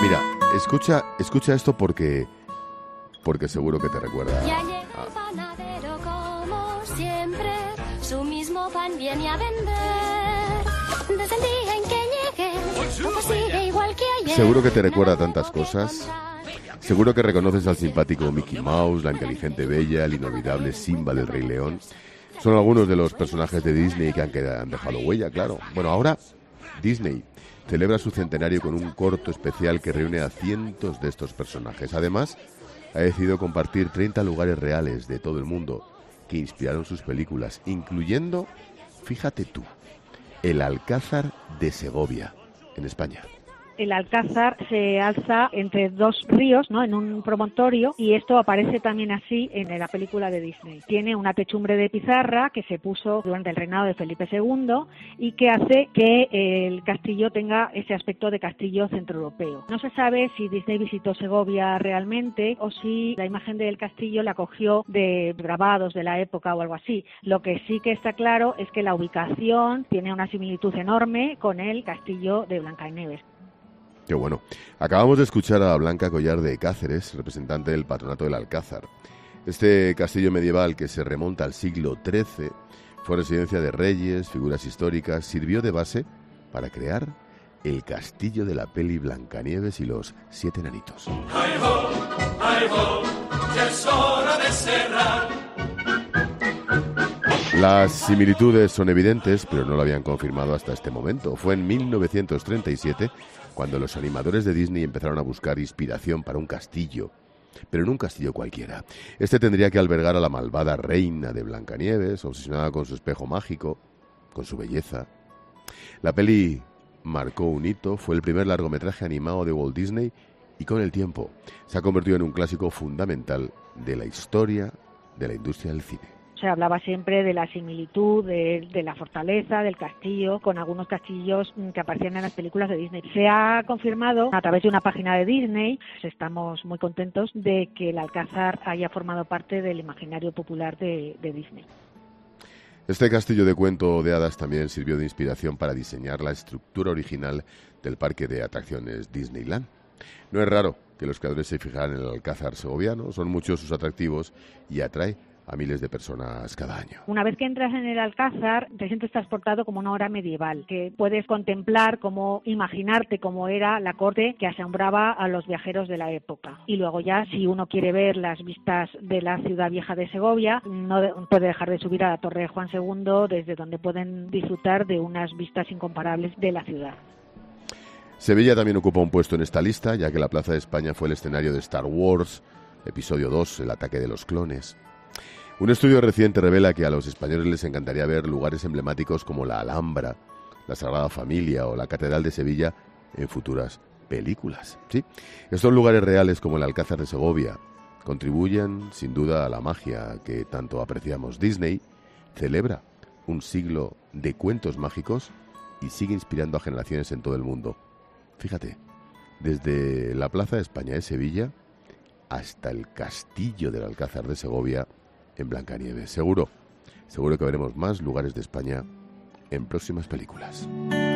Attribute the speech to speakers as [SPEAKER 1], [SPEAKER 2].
[SPEAKER 1] Mira, escucha esto porque seguro que te recuerda.
[SPEAKER 2] Ya llega el panadero como siempre, su mismo pan viene a vender. Desde el día en que llegue, todo sigue igual que ayer.
[SPEAKER 1] Seguro que te recuerda tantas cosas. Seguro que reconoces al simpático Mickey Mouse, la inteligente Bella, el inolvidable Simba del Rey León. Son algunos de los personajes de Disney que han dejado huella, claro. Bueno, ahora Disney celebra su centenario con un corto especial que reúne a cientos de estos personajes. Además, ha decidido compartir 30 lugares reales de todo el mundo que inspiraron sus películas, incluyendo, fíjate tú, el Alcázar de Segovia, en España.
[SPEAKER 3] El Alcázar se alza entre dos ríos, ¿no?, en un promontorio, y esto aparece también así en la película de Disney. Tiene una techumbre de pizarra que se puso durante el reinado de Felipe II y que hace que el castillo tenga ese aspecto de castillo centroeuropeo. No se sabe si Disney visitó Segovia realmente o si la imagen del castillo la cogió de grabados de la época o algo así. Lo que sí que está claro es que la ubicación tiene una similitud enorme con el castillo de Blancanieves.
[SPEAKER 1] Qué bueno. Acabamos de escuchar a Blanca Collar de Cáceres, representante del Patronato del Alcázar. Este castillo medieval que se remonta al siglo XIII fue residencia de reyes, figuras históricas, sirvió de base para crear el castillo de la peli Blancanieves y los 7 enanitos.
[SPEAKER 4] ¡Ay, ho! ¡Ay, ho! ¡Ya es hora de cerrar!
[SPEAKER 1] Las similitudes son evidentes, pero no lo habían confirmado hasta este momento. Fue en 1937 cuando los animadores de Disney empezaron a buscar inspiración para un castillo, pero no un castillo cualquiera. Este tendría que albergar a la malvada reina de Blancanieves, obsesionada con su espejo mágico, con su belleza. La peli marcó un hito, fue el primer largometraje animado de Walt Disney y con el tiempo se ha convertido en un clásico fundamental de la historia de la industria del cine.
[SPEAKER 3] Se hablaba siempre de la similitud de la fortaleza, del castillo, con algunos castillos que aparecían en las películas de Disney. Se ha confirmado a través de una página de Disney, estamos muy contentos de que el Alcázar haya formado parte del imaginario popular de Disney.
[SPEAKER 1] Este castillo de cuento de hadas también sirvió de inspiración para diseñar la estructura original del parque de atracciones Disneyland. No es raro que los creadores se fijaran en el Alcázar segoviano, son muchos sus atractivos y atrae a miles de personas cada año.
[SPEAKER 3] Una vez que entras en el Alcázar, te sientes transportado como una hora medieval, que puedes contemplar, imaginarte cómo era la corte que asombraba a los viajeros de la época. Y luego ya, si uno quiere ver las vistas de la ciudad vieja de Segovia, no puede dejar de subir a la Torre de Juan II, desde donde pueden disfrutar de unas vistas incomparables de la ciudad.
[SPEAKER 1] Sevilla también ocupa un puesto en esta lista, ya que la Plaza de España fue el escenario de Star Wars, Episodio 2, el ataque de los clones. Un estudio reciente revela que a los españoles les encantaría ver lugares emblemáticos como la Alhambra, la Sagrada Familia o la Catedral de Sevilla en futuras películas. ¿Sí? Estos lugares reales como el Alcázar de Segovia contribuyen sin duda a la magia que tanto apreciamos. Disney celebra un siglo de cuentos mágicos y sigue inspirando a generaciones en todo el mundo. Fíjate, desde la Plaza de España de Sevilla hasta el Castillo del Alcázar de Segovia en Blancanieves. Seguro que veremos más lugares de España en próximas películas.